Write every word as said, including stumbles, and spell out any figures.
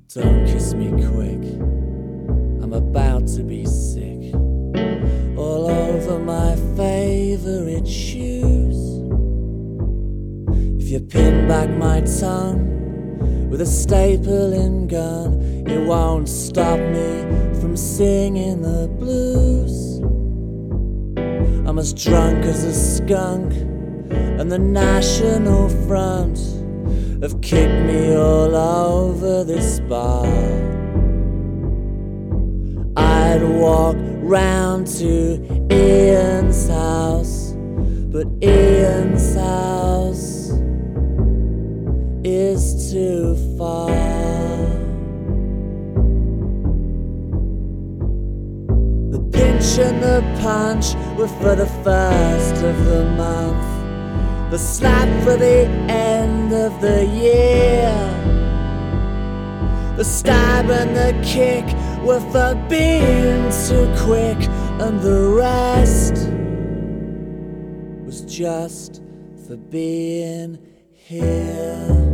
Don't kiss me quick, I'm about to be sick. All over my favourite shoes. If you pin back my tongue with a stapling gun, it won't stop me from singing the blues. I'm as drunk as a skunk, and the National Front have kicked me all over this bar. I'd walk round to Ian's house, but Ian's house is too far. The pinch and the punch were for the first of the month, the slap for the end of the year. The stab and the kick were for being too quick, and the rest was just for being here.